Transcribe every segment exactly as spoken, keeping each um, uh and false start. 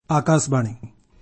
आकाशवाणी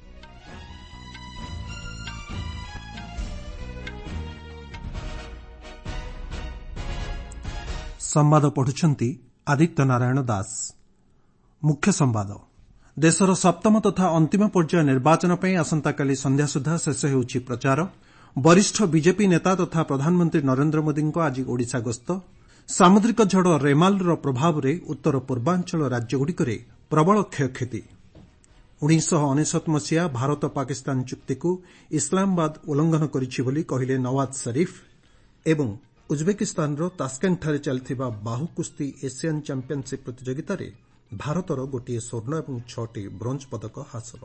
संवाद पढ़ुछंती आदित्य नारायण दास। मुख्य संवाद। देशर सप्तम तथा अंतिम पर्याय निर्वाचन पर आसंताकाली संध्या सुधा शेष होउछि प्रचार। वरिष्ठ बीजेपी नेता तथा प्रधानमंत्री नरेंद्र मोदी आज ओडिशा गस्त। सामुद्रिक झड़ रेमाल प्रभाव में उत्तर पूर्वांचल राज्यगुड़िकरे प्रबल क्षयक्षति। उन्नीस अनेशत मसीहा भारत पाकिस्तान चुक्ति को इस्लामाबाद उल्लंघन करिछि बोली कहिले नवाज शरीफ। एवं उज्बेकिस्तान तास्केंटଠାରେ चलथिबा बाहु कुस्ती एशियान चैंपियनशिप प्रतियोगितार भारतर गोटे स्वर्ण और छटी ब्रोंज पदक हासिल।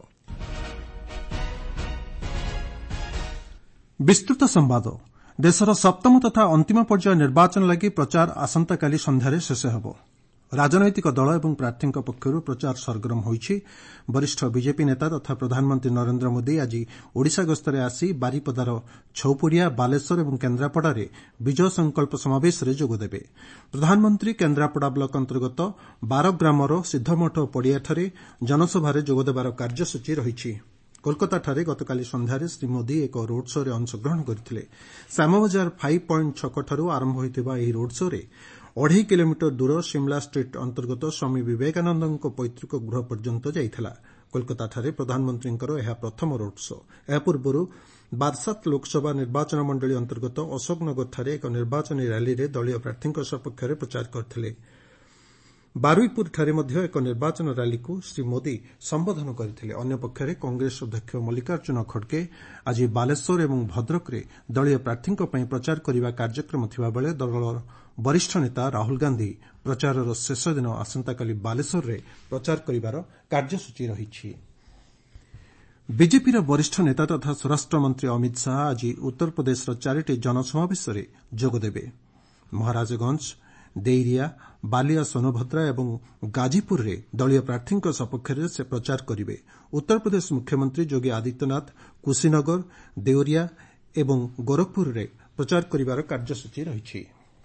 विस्तृत संवाद। देशर सप्तम तथा अंतिम पर्याय निर्वाचन लगी प्रचार आसंताकाली संध्यारे शेष हेब। राजनैतिक दल और प्रार्थी पक्षर प्रचार सरगरम होइछि। वरिष्ठ बीजेपी नेता तथा प्रधानमंत्री नरेंद्र मोदी आज ओडिशा गस्तरे आसी बारिपदार छौपुड़िया, बालेश्वर और केन्द्रापड़ा विजय संकल्प समावेश में जोगदेवे। प्रधानमंत्री केन्द्रापड़ा ब्लक अंतर्गत बारग्रामर सिद्धमठ पड़ियाठारे जनसभार जोगदेवार कार्यसूची रही। कोलकाताଠାରେ गतकाली सन्ध्यारे श्री मोदी एक रोड शो रे अंशग्रहण करथिले। श्यामबजार फाइव पॉइंट छकठारू आरंभ होइतिबा ଏହି रोड शो रे अढ़ाई किलोमीटर दूर शिमला स्ट्रीट अंतर्गत स्वामी विवेकानंद पैतृक गृह पर्यंत जाइथिला। कोलकाताଠାରେ प्रधानमंत्रीଙ୍କର ଏହା प्रथम रोड शो। ଏହା पूର୍ବରୁ बारसात लोकसभा निर्वाचन मंडली अंतर्गत अशोकनगरଠାରେ ଏକ ନିର୍ବାଚନୀ ରାଲିରେ ଦଳୀୟ ପ୍ରାର୍ଥୀଙ୍କ ସପକ୍ଷରେ ପ୍ରଚାର କରିଥିଲେ। बारुईपुरଠାରେ ମଧ୍ୟ ଏକ ନିର୍ବାଚନ ରାଲିକୁ ଶ୍ରୀ ମୋଦି ସମ୍ବୋଧନ କରିଥିଲେ। ଅନ୍ୟପକ୍ଷରେ କଂଗ୍ରେସ ଅଧ୍ୟକ୍ଷ ମଲ୍ଲିକାର୍ଜୁନ ଖଡ୍ଗେ ଆଜି ବାଲେଶ୍ୱର ଏବଂ ଭଦ୍ରକରେ ଦଳୀୟ ପ୍ରାର୍ଥୀଙ୍କ ପାଇଁ ପ୍ରଚାର କରିବା କାର୍ଯ୍ୟକ୍ରମ ଥିବାବେଳେ ଦଳର ବରିଷ୍ଠ ନେତା ରାହୁଲ ଗାନ୍ଧୀ ପ୍ରଚାରର ଶେଷ ଦିନ ଆସନ୍ତାକାଲି ବାଲେଶ୍ୱରରେ ପ୍ରଚାର କରିବାର କାର୍ଯ୍ୟସୂଚୀ ରହିଛି। ବିଜେପିର ବରିଷ୍ଠ ନେତା ତଥା ସ୍ୱରାଷ୍ଟ୍ର ମନ୍ତ୍ରୀ ଅମିତ ଶାହା ଆଜି ଉତ୍ତରପ୍ରଦେଶର ଚାରିଟି ଜନସମାବେଶରେ ଯୋଗଦେବେ। ମହାରାଜଗଞ୍ଜ, ଦେଇରିଆ, ବାଲିଆ ସୋନଭଦ୍ରା ଏବଂ ଗାଜିପୁରରେ ଦଳୀୟ ପ୍ରାର୍ଥୀଙ୍କ ସପକ୍ଷରେ ସେ ପ୍ରଚାର କରିବେ। ଉତ୍ତରପ୍ରଦେଶ ମୁଖ୍ୟମନ୍ତ୍ରୀ ଯୋଗୀ ଆଦିତ୍ୟନାଥ କୁଶୀନଗର, ଦେଓରିଆ ଏବଂ ଗୋରଖପୁରରେ ପ୍ରଚାର କରିବାର କାର୍ଯ୍ୟସୂଚୀ ରହିଛି।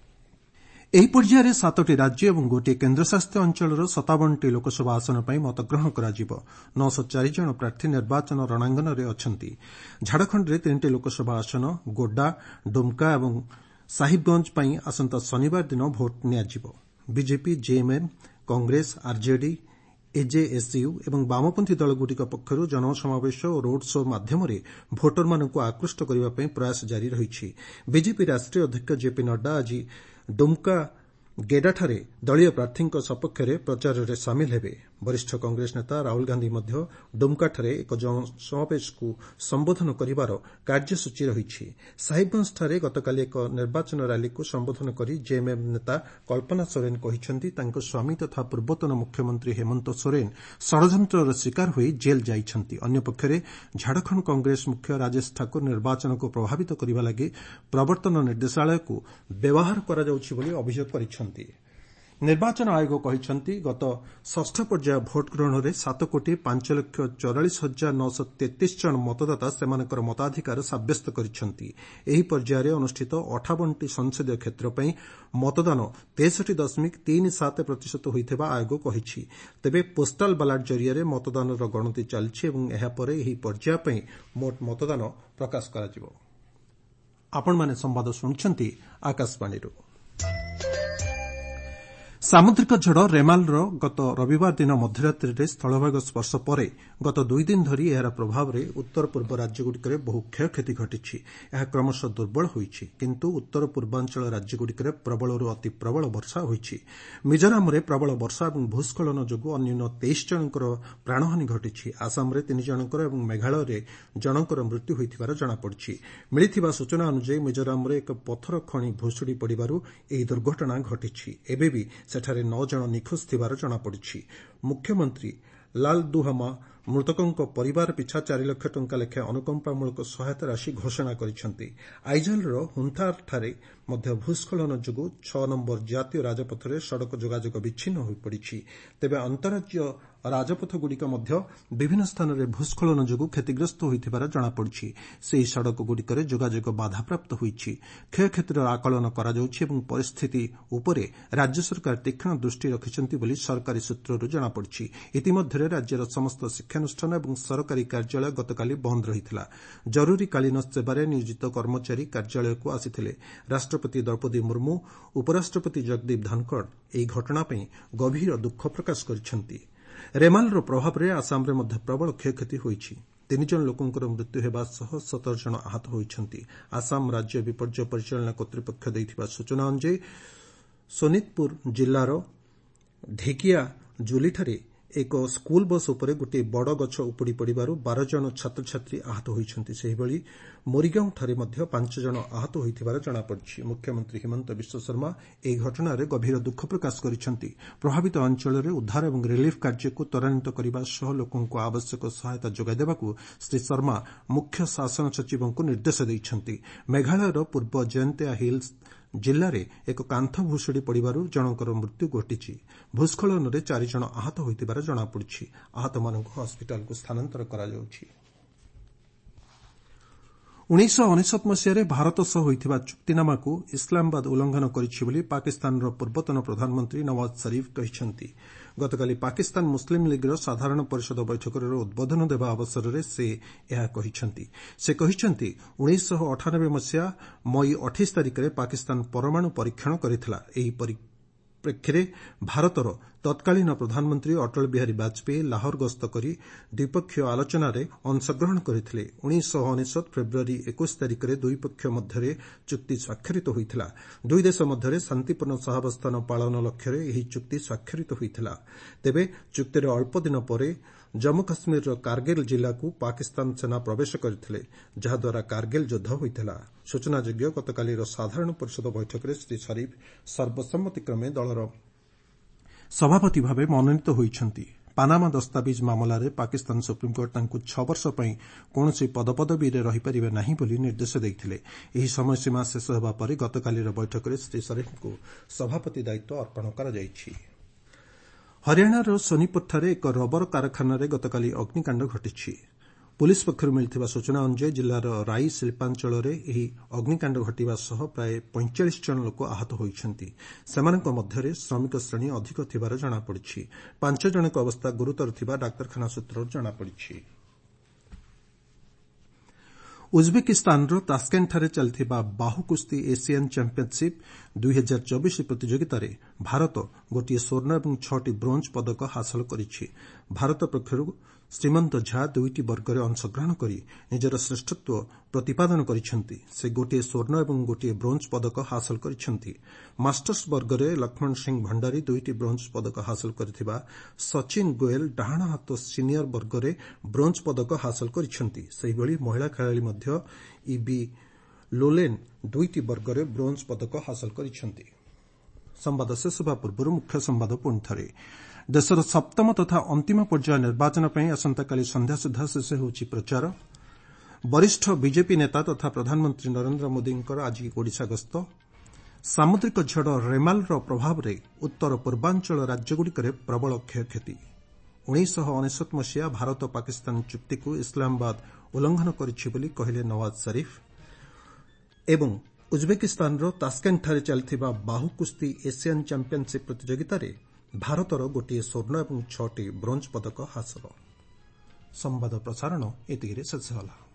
ଏହି ପର୍ଯ୍ୟାୟରେ ସାତଟି ରାଜ୍ୟ ଏବଂ ଗୋଟିଏ କେନ୍ଦ୍ରଶାସିତ ଅଞ୍ଚଳର ସତାବନଟି ଲୋକସଭା ଆସନ ପାଇଁ ମତଗ୍ରହଣ କରାଯିବ। ନଅଶହ ଚାରି ଜଣ ପ୍ରାର୍ଥୀ ନିର୍ବାଚନ ରଣାଙ୍ଗନରେ ଅଛନ୍ତି। ଝାଡ଼ଖଣ୍ଡରେ ତିନିଟି ଲୋକସଭା ଆସନ ଗୋଡ୍ଡା, ଡୁମ୍କା ଏବଂ ସାହିବଗଞ୍ଜ ପାଇଁ ଆସନ୍ତା ଶନିବାର ଦିନ ଭୋଟ୍ ନିଆଯିବ। BJP, JMM, Congress, RJD, AJSU ଏବଂ ବାମପନ୍ଥୀ ଦଳଗୁଡ଼ିକ ପକ୍ଷରୁ ଜନସମାବେଶ ଓ ରୋଡ୍ ଶୋ ମାଧ୍ୟମରେ ଭୋଟରମାନଙ୍କୁ ଆକୃଷ୍ଟ କରିବା ପାଇଁ ପ୍ରୟାସ ଜାରି ରହିଛି। ବିଜେପି ରାଷ୍ଟ୍ରୀୟ ଅଧ୍ୟକ୍ଷ ଜେପି ନଡ୍ଡା ଆଜି ଡୁମ୍କା ଗେଡାଠାରେ ଦଳୀୟ ପ୍ରାର୍ଥୀଙ୍କ ସପକ୍ଷରେ ପ୍ରଚାରରେ ସାମିଲ ହେବେ। ବରିଷ୍ଠ କଂଗ୍ରେସ ନେତା ରାହୁଲ ଗାନ୍ଧୀ ମଧ୍ୟ ଡୁମ୍କାଠାରେ ଏକ ଜନସମାବେଶକୁ ସମ୍ବୋଧନ କରିବାର କାର୍ଯ୍ୟସୂଚୀ ରହିଛି। ସାହିବଗଞ୍ଜଠାରେ ଗତକାଲି ଏକ ନିର୍ବାଚନ ରାଲିକୁ ସମ୍ବୋଧନ କରି ଜେଏମ୍ଏମ୍ ନେତା କଳ୍ପନା ସୋରେନ କହିଛନ୍ତି ତାଙ୍କ ସ୍ୱାମୀ ତଥା ପୂର୍ବତନ ମୁଖ୍ୟମନ୍ତ୍ରୀ ହେମନ୍ତ ସୋରେନ ଷଡ଼ଯନ୍ତ୍ରର ଶିକାର ହୋଇ ଜେଲ୍ ଯାଇଛନ୍ତି। ଅନ୍ୟପକ୍ଷରେ ଝାଡ଼ଖଣ୍ଡ କଂଗ୍ରେସ ମୁଖ୍ୟ ରାଜେଶ ଠାକୁର ନିର୍ବାଚନକୁ ପ୍ରଭାବିତ କରିବା ଲାଗି ପ୍ରବର୍ତ୍ତନ ନିର୍ଦ୍ଦେଶାଳୟକୁ ବ୍ୟବହାର କରାଯାଉଛି ବୋଲି ଅଭିଯୋଗ କରିଛନ୍ତି। ନିର୍ବାଚନ ଆୟୋଗ କହିଛନ୍ତି ଗତ ଷଷ୍ଠ ପର୍ଯ୍ୟାୟ ଭୋଟ ଗ୍ରହଣରେ ସାତ କୋଟି ପାଞ୍ଚ ଲକ୍ଷ ଚଉରାଳିଶ ହଜାର ନଅଶହ ତେତିଶ ଜଣ ମତଦାତା ସେମାନଙ୍କର ମତାଧିକାର ସାବ୍ୟସ୍ତ କରିଛନ୍ତି। ଏହି ପର୍ଯ୍ୟାୟରେ ଅନୁଷ୍ଠିତ ଅଠାବନଟି ସଂସଦୀୟ କ୍ଷେତ୍ର ପାଇଁ ମତଦାନ ତେଷଠି ଦଶମିକ ତିନି ସାତ ପ୍ରତିଶତ ହୋଇଥିବା ଆୟୋଗ କହିଛି। ତେବେ ପୋଷ୍ଟାଲ ବାଲାଟ ଜରିଆରେ ମତଦାନର ଗଣତି ଚାଲିଛି ଏବଂ ଏହାପରେ ଏହି ପର୍ଯ୍ୟାୟ ପାଇଁ ମୋଟ ମତଦାନ ପ୍ରକାଶ କରାଯିବ। ଆପଣମାନେ ସମ୍ବାଦ ଶୁଣୁଛନ୍ତି ଆକାଶବାଣୀରୁ। ସାମୁଦ୍ରିକ ଝଡ଼ ରେମାଲର ଗତ ରବିବାର ଦିନ ମଧ୍ୟରାତ୍ରିରେ ସ୍ଥଳଭାଗ ସ୍ପର୍ଶ ପରେ ଗତ ଦୁଇ ଦିନ ଧରି ଏହାର ପ୍ରଭାବରେ ଉତ୍ତର ପୂର୍ବ ରାଜ୍ୟଗୁଡ଼ିକରେ ବହୁ କ୍ଷୟକ୍ଷତି ଘଟିଛି। ଏହା କ୍ରମଶଃ ଦୁର୍ବଳ ହୋଇଛି, କିନ୍ତୁ ଉତ୍ତର ପୂର୍ବାଞ୍ଚଳ ରାଜ୍ୟଗୁଡ଼ିକରେ ପ୍ରବଳରୁ ଅତି ପ୍ରବଳ ବର୍ଷା ହୋଇଛି। ମିଜୋରାମରେ ପ୍ରବଳ ବର୍ଷା ଏବଂ ଭୂସ୍ଖଳନ ଯୋଗୁଁ ଅନ୍ୟୁନ ତେଇଶ ଜଣଙ୍କର ପ୍ରାଣହାନୀ ଘଟିଛି। ଆସାମରେ ତିନି ଜଣଙ୍କର ଏବଂ ମେଘାଳୟରେ ଜଣଙ୍କର ମୃତ୍ୟୁ ହୋଇଥିବାର ଜଣାପଡ଼ିଛି। ମିଳିଥିବା ସୂଚନା ଅନୁଯାୟୀ ମିଜୋରାମରେ ଏକ ପଥର ଖଣି ଭୁଶୁଡ଼ି ପଡ଼ିବାରୁ ଏହି ଦୁର୍ଘଟଣା ଘଟିଛି। ଏବେ ବି ସେଠାରେ ନଅ ଜଣ ନିଖୋଜ ଥିବାର ଜଣାପଡ଼ିଛି। ମୁଖ୍ୟମନ୍ତ୍ରୀ ଲାଲଦୁହମା ମୃତକଙ୍କ ପରିବାର ପିଛା ଚାରି ଲକ୍ଷ ଟଙ୍କା ଲେଖାଏଁ ଅନୁକମ୍ପାମୂଳକ ସହାୟତା ରାଶି ଘୋଷଣା କରିଛନ୍ତି। ଆଇଜଲର ହୁନ୍ଥାରଠାରେ ମଧ୍ୟ ଭୂସ୍ଖଳନ ଯୋଗୁଁ ଛଅ ନମ୍ବର ଜାତୀୟ ରାଜପଥରେ ସଡ଼କ ଯୋଗାଯୋଗ ବିଚ୍ଛିନ୍ନ ହୋଇପଡ଼ିଛି। ତେବେ ଅନ୍ତଃରାଜ୍ୟ ରାଜପଥଗୁଡ଼ିକ ମଧ୍ୟ ବିଭିନ୍ନ ସ୍ଥାନରେ ଭୂସ୍ଖଳନ ଯୋଗୁଁ କ୍ଷତିଗ୍ରସ୍ତ ହୋଇଥିବାର ଜଣାପଡ଼ିଛି। ସେହି ସଡ଼କଗୁଡ଼ିକରେ ଯୋଗାଯୋଗ ବାଧାପ୍ରାପ୍ତ ହୋଇଛି। କ୍ଷୟକ୍ଷତିର ଆକଳନ କରାଯାଉଛି ଏବଂ ପରିସ୍ଥିତି ଉପରେ ରାଜ୍ୟ ସରକାର ତୀକ୍ଷ୍ଣ ଦୃଷ୍ଟି ରଖିଛନ୍ତି ବୋଲି ସରକାରୀ ସୂତ୍ରରୁ ଜଣାପଡ଼ିଛି। ଇତିମଧ୍ୟରେ ରାଜ୍ୟର ସମସ୍ତ ଶିକ୍ଷାନୁଷ୍ଠାନ ଏବଂ ସରକାରୀ କାର୍ଯ୍ୟାଳୟ ଗତକାଲି ବନ୍ଦ ରହିଥିଲା। ଜରୁରୀକାଳୀନ ସେବାରେ ନିୟୋଜିତ କର୍ମଚାରୀ କାର୍ଯ୍ୟାଳୟକୁ ଆସିଥିଲେ। ରାଷ୍ଟ୍ରପତି ଦ୍ରୌପଦୀ ମୁର୍ମୁ, ଉପରାଷ୍ଟ୍ରପତି ଜଗଦୀପ ଧନଖଡ଼ ଏହି ଘଟଣା ପାଇଁ ଗଭୀର ଦୁଃଖ ପ୍ରକାଶ କରିଛନ୍ତି। ରେମାଲର ପ୍ରଭାବରେ ଆସାମରେ ମଧ୍ୟ ପ୍ରବଳ କ୍ଷୟକ୍ଷତି ହୋଇଛି। ତିନି ଜଣ ଲୋକଙ୍କର ମୃତ୍ୟୁ ହେବା ସହ ସତର ଜଣ ଆହତ ହୋଇଛନ୍ତି। ଆସାମ ରାଜ୍ୟ ବିପର୍ଯ୍ୟୟ ପରିଚାଳନା କର୍ତ୍ତୃପକ୍ଷ ଦେଇଥିବା ସୂଚନା ଅନୁଯାୟୀ ସୋନିତପୁର ଜିଲ୍ଲାର ଢେକିଆଜୁଲିଠାରେ ଏକ ସ୍କୁଲ ବସ୍ ଉପରେ ଗୋଟିଏ ବଡ଼ ଗଛ ଉପୁଡ଼ି ପଡ଼ିବାରୁ ବାର ଜଣ ଛାତ୍ରଛାତ୍ରୀ ଆହତ ହୋଇଛନ୍ତି। ସେହିଭଳି ମୋରିଗାଓଁଠାରେ ମଧ୍ୟ ପାଞ୍ଚ ଜଣ ଆହତ ହୋଇଥିବାର ଜଣାପଡ଼ିଛି। ମୁଖ୍ୟମନ୍ତ୍ରୀ ହିମନ୍ତ ବିଶ୍ୱ ଶର୍ମା ଏହି ଘଟଣାରେ ଗଭୀର ଦୁଃଖ ପ୍ରକାଶ କରିଛନ୍ତି। ପ୍ରଭାବିତ ଅଞ୍ଚଳରେ ଉଦ୍ଧାର ଏବଂ ରିଲିଫ୍ କାର୍ଯ୍ୟକୁ ତ୍ୱରାନ୍ୱିତ କରିବା ସହ ଲୋକଙ୍କୁ ଆବଶ୍ୟକ ସହାୟତା ଯୋଗାଇ ଦେବାକୁ ଶ୍ରୀ ଶର୍ମା ମୁଖ୍ୟ ଶାସନ ସଚିବଙ୍କୁ ନିର୍ଦ୍ଦେଶ ଦେଇଛନ୍ତି। ମେଘାଳୟର ପୂର୍ବ ଜୟନ୍ତିଆ ହିଲ୍ସ ଜିଲ୍ଲାରେ ଏକ କାନ୍ଥ ଭୁଶୁଡ଼ି ପଡ଼ିବାରୁ ଜଣଙ୍କର ମୃତ୍ୟୁ ଘଟିଛି। ଭୂସ୍ଖଳନରେ ଚାରି ଜଣ ଆହତ ହୋଇଥିବାର ଜଣାପଡ଼ିଛି। ଆହତମାନଙ୍କୁ ହସ୍କିଟାଲକୁ ସ୍ଥାନାନ୍ତର କରାଯାଉଛି। ଉଣେଇଶହ ଅନେଶତ ମସିହାରେ ଭାରତ ସହ ହୋଇଥିବା ଚୁକ୍ତିନାମାକୁ ଇସ୍ଲାମାବାଦ ଉଲ୍ଲଂଘନ କରିଛି ବୋଲି ପାକିସ୍ତାନର ପୂର୍ବତନ ପ୍ରଧାନମନ୍ତ୍ରୀ ନୱାଜ ସରିଫ୍ କହିଛନ୍ତି। ଗତକାଲି ପାକିସ୍ତାନ ମୁସଲିମ୍ ଲିଗ୍ର ସାଧାରଣ ପରିଷଦ ବୈଠକରେ ଉଦ୍ବୋଧନ ଦେବା ଅବସରରେ ସେ ଏହା କହିଛନ୍ତି। ସେ କହିଛନ୍ତି ଉଣେଇଶହ ଅଠାନବେ ମସିହା ମଇ ଅଠେଇଶ ତାରିଖରେ ପାକିସ୍ତାନ ପରମାଣୁ ପରୀକ୍ଷଣ କରିଥିଲା। ଏହି ପରିପ୍ରେକ୍ଷୀରେ ଭାରତର ତତ୍କାଳୀନ ପ୍ରଧାନମନ୍ତ୍ରୀ ଅଟଳ ବିହାରୀ ବାଜପେୟୀ ଲାହୋର ଗସ୍ତ କରି ଦ୍ୱିପକ୍ଷୀୟ ଆଲୋଚନାରେ ଅଂଶଗ୍ରହଣ କରିଥିଲେ। ଉଣେଇଶହ ଅନେଶତ ଫେବୃୟାରୀ ଏକୋଇଶ ତାରିଖରେ ଦୁଇ ପକ୍ଷ ମଧ୍ୟରେ ଚୁକ୍ତି ସ୍ୱାକ୍ଷରିତ ହୋଇଥିଲା। ଦୁଇ ଦେଶ ମଧ୍ୟରେ ଶାନ୍ତିପୂର୍ଣ୍ଣ ସହାବସ୍ଥାନ ପାଳନ ଲକ୍ଷ୍ୟରେ ଏହି ଚୁକ୍ତି ସ୍ୱାକ୍ଷରିତ ହୋଇଥିଲା। ତେବେ ଚୁକ୍ତିର ଅଳ୍ପ ଦିନ ପରେ ଜମ୍ମୁ କାଶ୍ମୀରର କାର୍ଗିଲ୍ ଜିଲ୍ଲାକୁ ପାକିସ୍ତାନ ସେନା ପ୍ରବେଶ କରିଥିଲେ, ଯାହାଦ୍ୱାରା କାର୍ଗିଲ୍ ଯୁଦ୍ଧ ହୋଇଥିଲା। ସୂଚନାଯୋଗ୍ୟ ଗତକାଲିର ସାଧାରଣ ପରିଷଦ ବୈଠକରେ ଶ୍ରୀ ସରିଫ୍ ସର୍ବସମ୍ମତିକ୍ରମେ ଦଳର ସଭାପତି ଭାବେ ମନୋନୀତ ହୋଇଛନ୍ତି। ପାନାମା ଦସ୍ତାବିଜ୍ ମାମଲାରେ ପାକିସ୍ତାନ ସୁପ୍ରିମକୋର୍ଟ ତାଙ୍କୁ ଛଅ ବର୍ଷ ପାଇଁ କୌଣସି ପଦପଦବୀରେ ରହିପାରିବେ ନାହିଁ ବୋଲି ନିର୍ଦ୍ଦେଶ ଦେଇଥିଲେ। ଏହି ସମୟସୀମା ଶେଷ ହେବା ପରେ ଗତକାଲିର ବୈଠକରେ ଶ୍ରୀ ସରିଫ୍ଙ୍କୁ ସଭାପତି ଦାୟିତ୍ୱ ଅର୍ପଣ କରାଯାଇଛି। ହରିୟାଣାର ସୋନିପତଠାରେ ଏକ ରବର କାରଖାନାରେ ଗତକାଲି ଅଗ୍ନିକାଣ୍ଡ ଘଟିଛି। ପୁଲିସ୍ ପକ୍ଷରୁ ମିଳିଥିବା ସୂଚନା ଅନୁଯାୟୀ ଜିଲ୍ଲାର ରାଇ ଶିଳ୍ପାଞ୍ଚଳରେ ଏହି ଅଗ୍ନିକାଣ୍ଡ ଘଟିବା ସହ ପ୍ରାୟ ପଇଁଚାଳିଶ ଜଣ ଲୋକ ଆହତ ହୋଇଛନ୍ତି। ସେମାନଙ୍କ ମଧ୍ୟରେ ଶ୍ରମିକ ଶ୍ରେଣୀ ଅଧିକ ଥିବାର ଜଣାପଡ଼ିଛି। ପାଞ୍ଚ ଜଣଙ୍କ ଅବସ୍ଥା ଗୁରୁତର ଥିବା ଡାକ୍ତରଖାନା ସୂତ୍ରରୁ ଜଣାପଡ଼ିଛି। ଉଜ୍ବେକିସ୍ତାନର ତାସ୍କେଣ୍ଟଠାରେ ଚାଲିଥିବା ବାହୁ କୁସ୍ତି ଏସିଆନ୍ ଚାମ୍ପିୟନ୍ସିପ୍ ଦୁଇ ହଜାର ଚବିଶ ପ୍ରତିଯୋଗିତାରେ ଭାରତ ଗୋଟିଏ ସ୍ୱର୍ଣ୍ଣ ଏବଂ ଛଅଟି ବ୍ରୋଞ୍ଜ ପଦକ ହାସଲ କରିଛି। ଭାରତ ପକ୍ଷରୁ ଶ୍ରୀମନ୍ତ ଝା ଦୁଇଟି ବର୍ଗରେ ଅଂଶଗ୍ରହଣ କରି ନିଜର ଶ୍ରେଷ୍ଠତ୍ୱ ପ୍ରତିପାଦନ କରିଛନ୍ତି। ସେ ଗୋଟିଏ ସ୍ୱର୍ଣ୍ଣ ଏବଂ ଗୋଟିଏ ବ୍ରୋଞ୍ଜ ପଦକ ହାସଲ କରିଛନ୍ତି। ମାଷ୍ଟର୍ସ ବର୍ଗରେ ଲକ୍ଷ୍ମଣ ସିଂ ଭଣ୍ଡାରୀ ଦୁଇଟି ବ୍ରୋଞ୍ଜ ପଦକ ହାସଲ କରିଥିବା ସଚିନ ଗୋଏଲ ଡାହାଣ ହାତ ସିନିୟର ବର୍ଗରେ ବ୍ରୋଞ୍ଜ ପଦକ ହାସଲ କରିଛନ୍ତି। ସେହିଭଳି ମହିଳା ଖେଳାଳି ମଧ୍ୟ ଇବି ଲୋଲେନ୍ ଦୁଇଟି ବର୍ଗରେ ବ୍ରୋଞ୍ଜ ପଦକ ହାସଲ କରିଛନ୍ତି। ସମ୍ବାଦ ଶେଷ ହେବା ପୂର୍ବରୁ ମୁଖ୍ୟ ସମ୍ବାଦ ପୁଣିଥରେ। ଦେଶର ସପ୍ତମ ତଥା ଅନ୍ତିମ ପର୍ଯ୍ୟାୟ ନିର୍ବାଚନ ପାଇଁ ଆସନ୍ତାକାଲି ସନ୍ଧ୍ୟା ସୁଦ୍ଧା ଶେଷ ହେଉଛି ପ୍ରଚାର। ବରିଷ୍ଠ ବିଜେପି ନେତା ତଥା ପ୍ରଧାନମନ୍ତ୍ରୀ ନରେନ୍ଦ୍ର ମୋଦିଙ୍କର ଆଜି ଓଡ଼ିଶା ଗସ୍ତ। ସାମୁଦ୍ରିକ ଝଡ଼ ରେମାଲର ପ୍ରଭାବରେ ଉତ୍ତର ପୂର୍ବାଞ୍ଚଳ ରାଜ୍ୟଗୁଡ଼ିକରେ ପ୍ରବଳ କ୍ଷୟକ୍ଷତି। ଉଣେଇଶହ ଅନେଶତ ମସିହା ଭାରତ ପାକିସ୍ତାନ ଚୁକ୍ତିକୁ ଇସ୍ଲାମାବାଦ ଉଲ୍ଲଂଘନ କରିଛି ବୋଲି କହିଲେ ନୱାଜ ସରିଫ୍। ଏବଂ ଉଜ୍ବେକିସ୍ତାନର ତାସ୍କେଣ୍ଟଠାରେ ଚାଲିଥିବା ବାହୁ କୁସ୍ତି ଏସିଆନ୍ ଚାମ୍ପିୟନ୍ସିପ୍ ପ୍ରତିଯୋଗିତାରେ ଭାରତର ଗୋଟିଏ ସ୍ୱର୍ଣ୍ଣ ଏବଂ ଛଅଟି ବ୍ରୋଞ୍ଜ ପଦକ ହାସଲ। ସମ୍ବାଦ ପ୍ରସାରଣ ଏତିକିରେ ଶେଷ ହେଲା।